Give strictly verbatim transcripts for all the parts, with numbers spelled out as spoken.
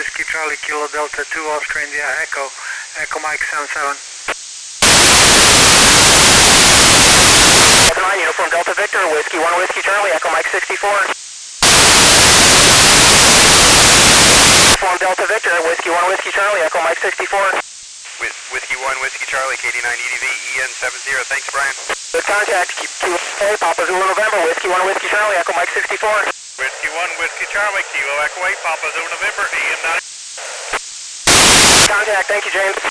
Whiskey Charlie Kilo Delta two Oscar India Echo, Echo Mike seven seven. Delta nine, Uniform Delta Victor, Whiskey one Whiskey Charlie, Echo Mike sixty-four. Uniform Delta Victor, Whiskey one Whiskey Charlie, Echo Mike sixty-four. With Whiskey one Whiskey Charlie, K D nine E D V, E N seven zero, thanks Brian. Good contact, Q A, Papa Zulu November, Whiskey one Whiskey Charlie, Echo Mike sixty-four. Whiskey one Whiskey Charlie, Kilo Echo eight, Papa Zulu November, E N nine. Contact, thank you James.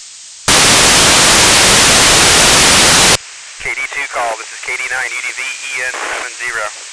K D two call, this is K D nine E D V, E N seven zero.